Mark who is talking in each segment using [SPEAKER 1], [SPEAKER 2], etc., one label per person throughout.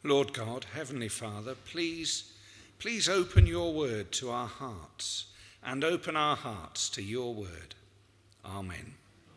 [SPEAKER 1] Lord God, Heavenly Father, please open your word to our hearts and open our hearts to your word. Amen.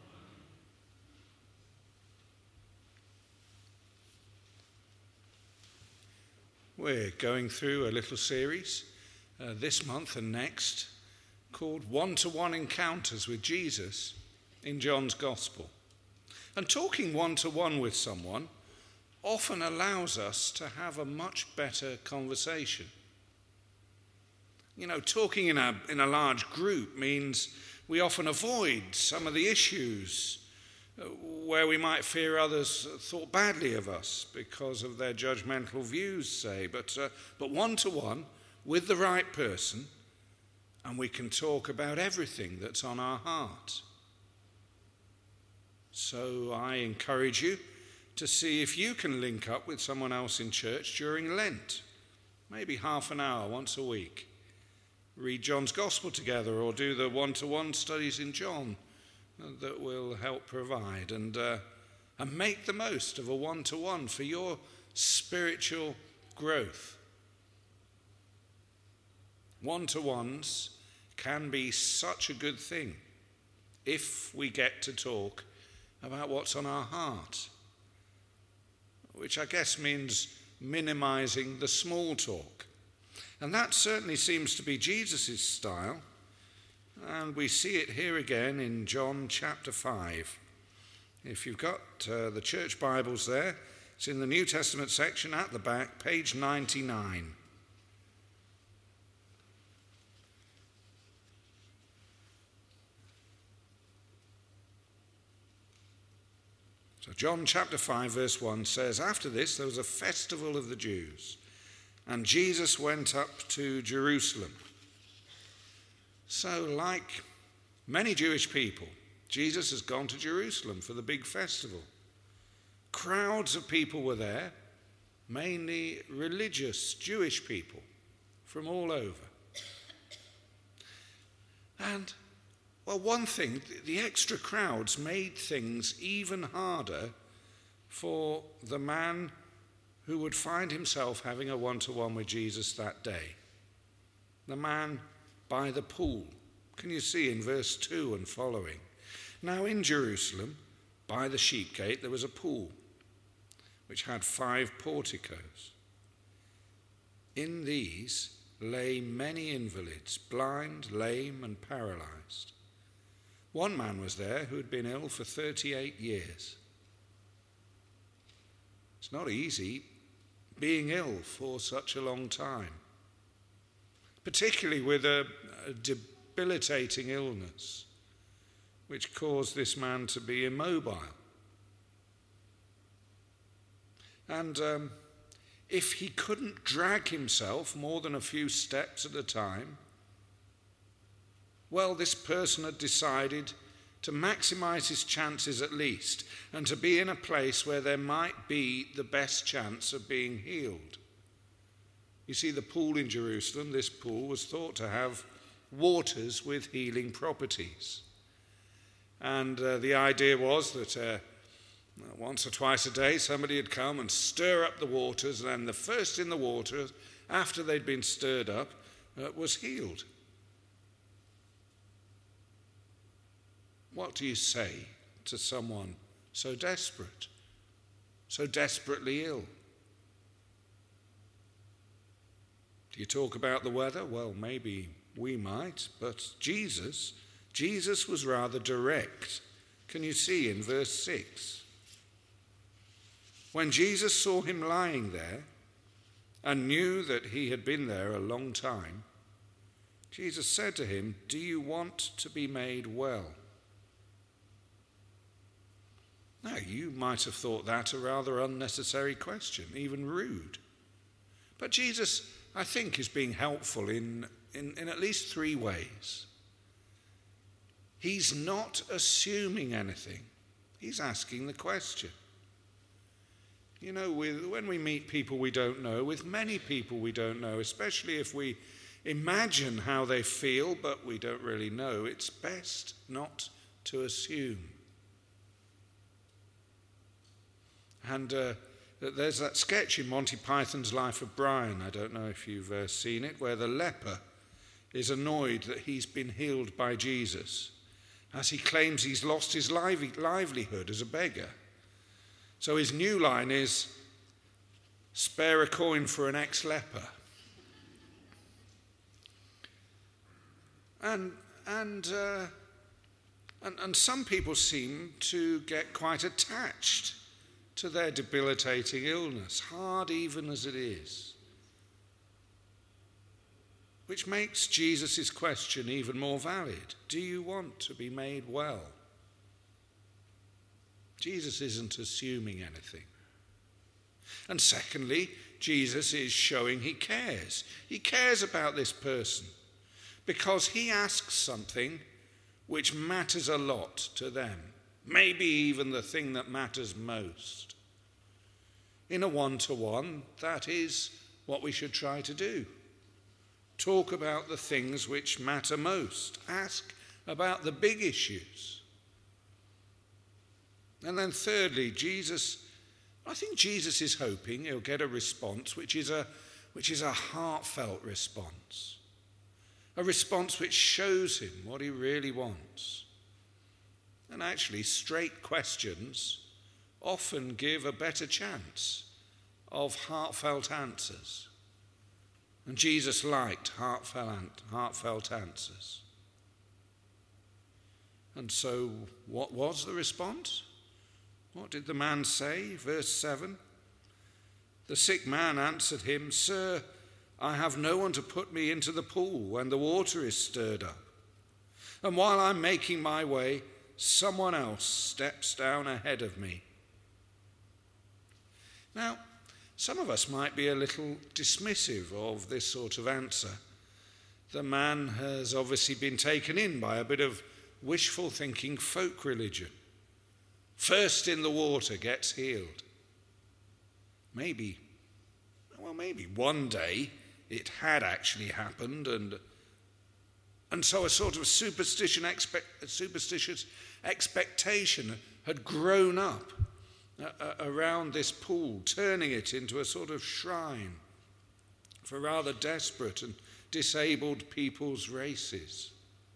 [SPEAKER 1] We're going through a little series this month and next called One-to-One Encounters with Jesus in John's Gospel. And talking one-to-one with someone often allows us to have a much better conversation. You know, talking in a large group means we often avoid some of the issues where we might fear others thought badly of us because of their judgmental views, say. But one-to-one with the right person, and we can talk about everything that's on our heart. So I encourage you to see if you can link up with someone else in church during Lent, maybe half an hour once a week. Read John's Gospel together or do the one-to-one studies in John that will help provide, and make the most of a one-to-one for your spiritual growth. One-to-ones can be such a good thing if we get to talk about what's on our heart, which I guess means minimizing the small talk. And that certainly seems to be Jesus' style, and we see it here again in John chapter 5. If you've got the church Bibles there, it's in the New Testament section at the back, page 99. So John chapter 5 verse 1 says, "After this there was a festival of the Jews, and Jesus went up to Jerusalem." So like many Jewish people, Jesus has gone to Jerusalem for the big festival. Crowds of people were there, mainly religious Jewish people from all over. And well, one thing, the extra crowds made things even harder for the man who would find himself having a one-to-one with Jesus that day. The man by the pool. Can you see in verse 2 and following? Now in Jerusalem, by the sheep gate, there was a pool which had 5 porticos. In these lay many invalids, blind, lame, and paralyzed. One man was there who had been ill for 38 years. It's not easy being ill for such a long time, particularly with a debilitating illness which caused this man to be immobile. And if he couldn't drag himself more than a few steps at a time, well, this person had decided to maximize his chances at least, and to be in a place where there might be the best chance of being healed. You see, the pool in Jerusalem, this pool was thought to have waters with healing properties. And the idea was that once or twice a day somebody would come and stir up the waters, and then the first in the water, after they'd been stirred up, was healed. What do you say to someone so desperate, so desperately ill? Do you talk about the weather? Well, maybe we might, but Jesus was rather direct. Can you see in verse 6? When Jesus saw him lying there and knew that he had been there a long time, Jesus said to him, "Do you want to be made well?" Now, you might have thought that a rather unnecessary question, even rude. But Jesus, I think, is being helpful in at least 3 ways. He's not assuming anything. He's asking the question. You know, when we meet people we don't know, with many people we don't know, especially if we imagine how they feel but we don't really know, it's best not to assume. And There's that sketch in Monty Python's Life of Brian, I don't know if you've seen it, where the leper is annoyed that he's been healed by Jesus, as he claims he's lost his livelihood as a beggar. So his new line is, spare a coin for an ex-leper. And some people seem to get quite attached to their debilitating illness, hard even as it is. Which makes Jesus' question even more valid. Do you want to be made well? Jesus isn't assuming anything. And secondly, Jesus is showing he cares. He cares about this person because he asks something which matters a lot to them. Maybe even the thing that matters most. In a one-to-one, that is what we should try to do. Talk about the things which matter most. Ask about the big issues. And then thirdly, I think Jesus is hoping he'll get a response which is a heartfelt response. A response which shows him what he really wants. And actually, straight questions often give a better chance of heartfelt answers. And Jesus liked heartfelt answers. And so, what was the response? What did the man say? Verse 7. The sick man answered him, Sir, I have no one to put me into the pool when the water is stirred up. And while I'm making my way, someone else steps down ahead of me. Now, some of us might be a little dismissive of this sort of answer. The man has obviously been taken in by a bit of wishful thinking folk religion. First in the water gets healed. Maybe one day it had actually happened, and so a sort of superstitious expectation had grown up around this pool, turning it into a sort of shrine for rather desperate and disabled people's races.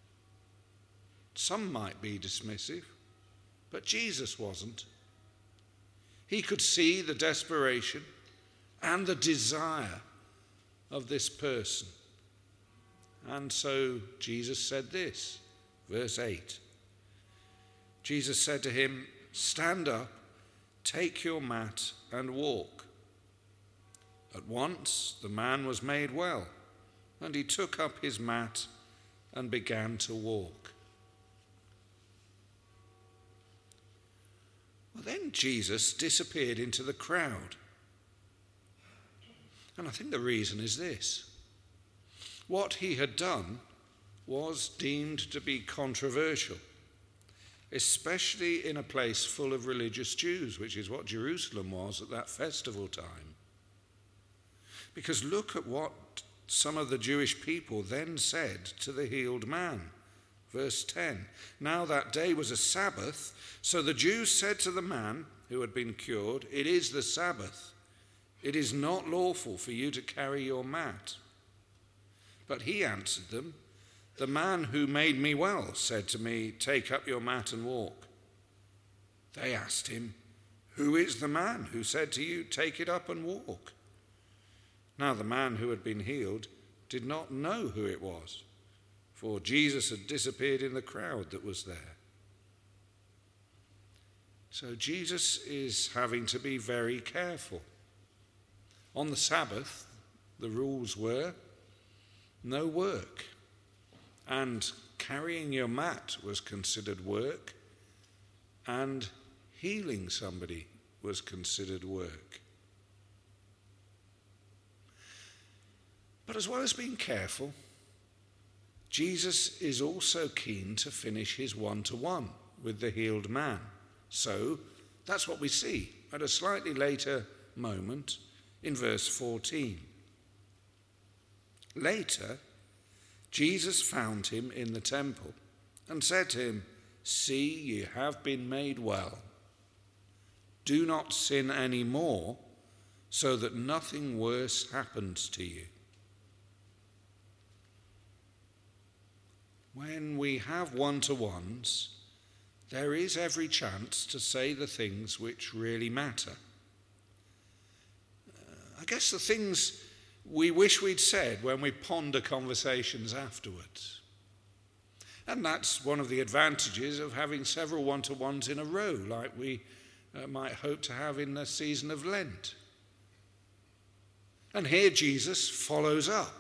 [SPEAKER 1] Some might be dismissive, but Jesus wasn't. He could see the desperation and the desire of this person. And so Jesus said this, verse 8. Jesus said to him, Stand up, take your mat and walk. At once the man was made well, and he took up his mat and began to walk. Well, then Jesus disappeared into the crowd. And I think the reason is this. What he had done was deemed to be controversial, especially in a place full of religious Jews, which is what Jerusalem was at that festival time. Because look at what some of the Jewish people then said to the healed man. Verse 10, Now that day was a Sabbath, so the Jews said to the man who had been cured, It is the Sabbath. It is not lawful for you to carry your mat. But he answered them, The man who made me well said to me, Take up your mat and walk. They asked him, Who is the man who said to you, Take it up and walk? Now the man who had been healed did not know who it was, for Jesus had disappeared in the crowd that was there. So Jesus is having to be very careful. On the Sabbath, the rules were no work, and carrying your mat was considered work, and healing somebody was considered work. But as well as being careful, Jesus is also keen to finish his one-to-one with the healed man. So that's what we see at a slightly later moment in verse 14. Later, Jesus found him in the temple and said to him, See, you have been made well. Do not sin any more, so that nothing worse happens to you. When we have one-to-ones, there is every chance to say the things which really matter. I guess the things we wish we'd said when we ponder conversations afterwards. And that's one of the advantages of having several one-to-ones in a row, like we might hope to have in the season of Lent. And here Jesus follows up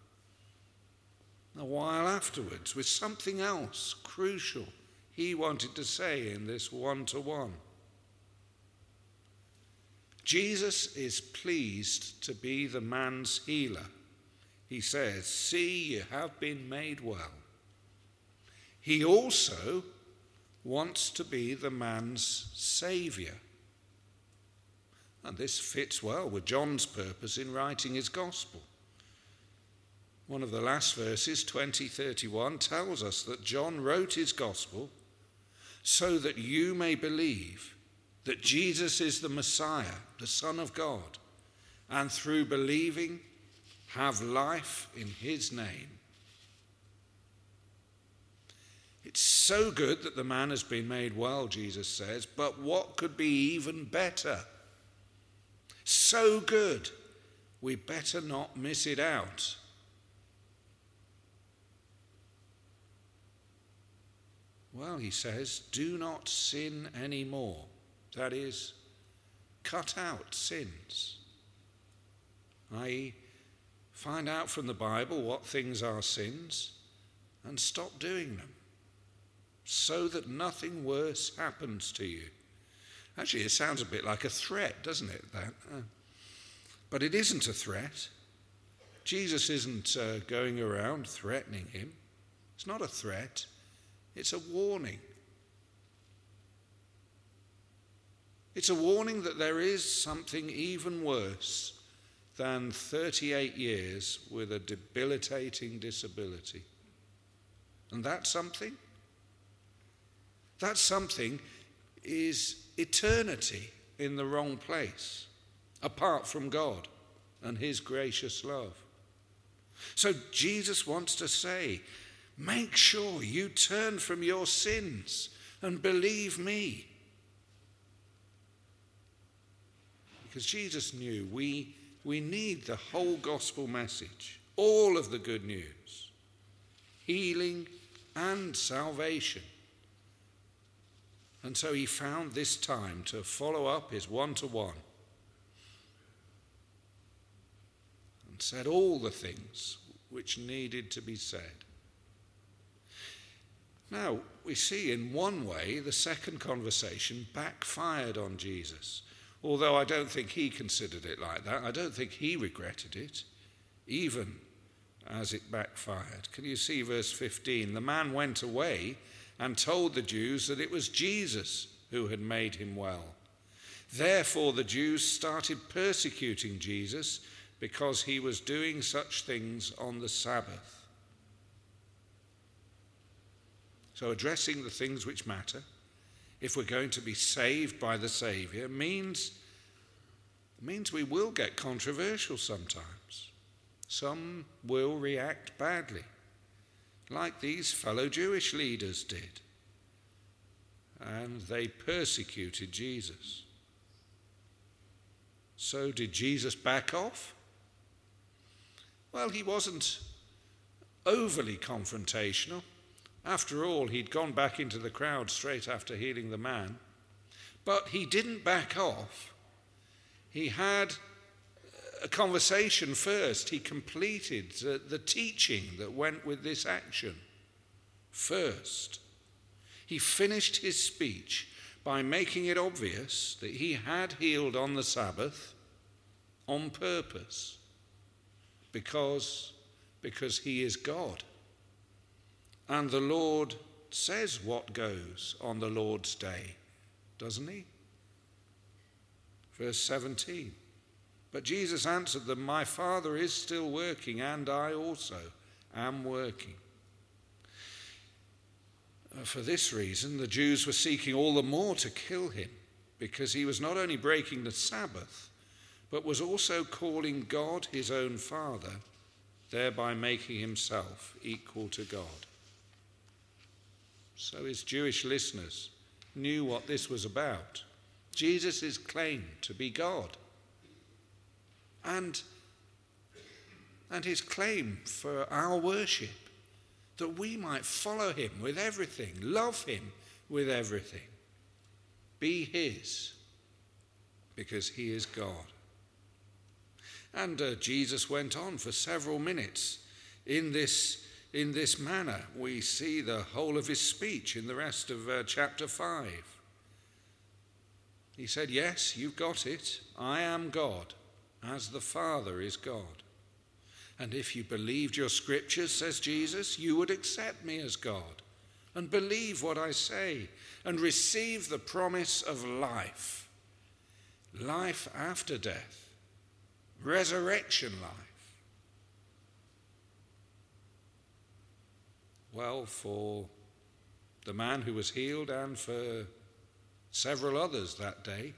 [SPEAKER 1] a while afterwards with something else crucial he wanted to say in this one-to-one. Jesus is pleased to be the man's healer. He says, "See, you have been made well." He also wants to be the man's saviour. And this fits well with John's purpose in writing his gospel. One of the last verses, 20:31, tells us that John wrote his gospel so that you may believe that Jesus is the Messiah, the Son of God, and through believing have life in his name. It's so good that the man has been made well, Jesus says, but what could be even better? So good, we better not miss it out. Well, he says, do not sin anymore. That is, cut out sins. I.e., find out from the Bible what things are sins and stop doing them so that nothing worse happens to you. Actually, it sounds a bit like a threat, doesn't it? But it isn't a threat. Jesus isn't going around threatening him. It's not a threat. It's a warning. It's a warning that there is something even worse than 38 years with a debilitating disability. And that something is eternity in the wrong place, apart from God and his gracious love. So Jesus wants to say, make sure you turn from your sins and believe me. Because Jesus knew we need the whole gospel message, all of the good news, healing and salvation. And so he found this time to follow up his one-to-one and said all the things which needed to be said. Now, we see in one way the second conversation backfired on Jesus. Although I don't think he considered it like that. I don't think he regretted it, even as it backfired. Can you see verse 15? The man went away and told the Jews that it was Jesus who had made him well. Therefore the Jews started persecuting Jesus because he was doing such things on the Sabbath. So addressing the things which matter, if we're going to be saved by the Saviour, means we will get controversial sometimes. Some will react badly, like these fellow Jewish leaders did. And they persecuted Jesus. So did Jesus back off? Well, he wasn't overly confrontational. After all, he'd gone back into the crowd straight after healing the man. But he didn't back off. He had a conversation first. He completed the teaching that went with this action first. He finished his speech by making it obvious that he had healed on the Sabbath on purpose, because he is God. And the Lord says what goes on the Lord's day, doesn't he? Verse 17. But Jesus answered them, my Father is still working, and I also am working. For this reason, the Jews were seeking all the more to kill him, because he was not only breaking the Sabbath, but was also calling God his own Father, thereby making himself equal to God. So his Jewish listeners knew what this was about. Jesus' claim to be God. And his claim for our worship, that we might follow him with everything, love him with everything, be his, because he is God. And Jesus went on for several minutes in this manner. We see the whole of his speech in the rest of chapter 5. He said, yes, you've got it. I am God, as the Father is God. And if you believed your scriptures, says Jesus, you would accept me as God and believe what I say and receive the promise of life, life after death, resurrection life. Well, for the man who was healed and for several others that day,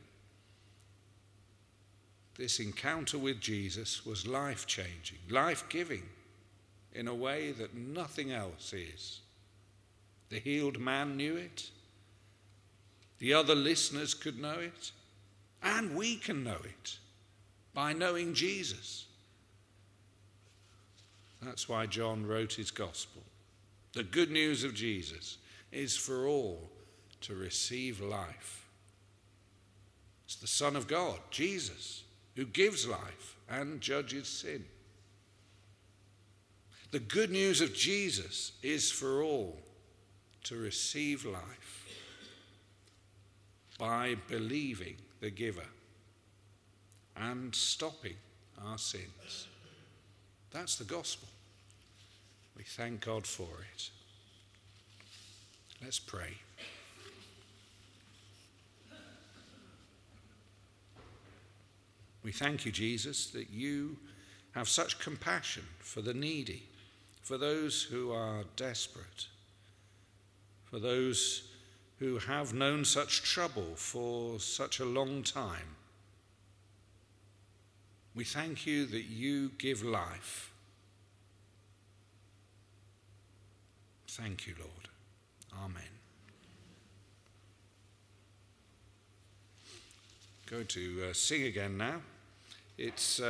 [SPEAKER 1] this encounter with Jesus was life-changing, life-giving in a way that nothing else is. The healed man knew it. The other listeners could know it. And we can know it by knowing Jesus. That's why John wrote his gospel. The good news of Jesus is for all to receive life. It's the Son of God, Jesus, who gives life and judges sin. The good news of Jesus is for all to receive life by believing the giver and stopping our sins. That's the gospel. We thank God for it. Let's pray. We thank you, Jesus, that you have such compassion for the needy, for those who are desperate, for those who have known such trouble for such a long time. We thank you that you give life. Thank you, Lord. Amen. Going to sing again now. It's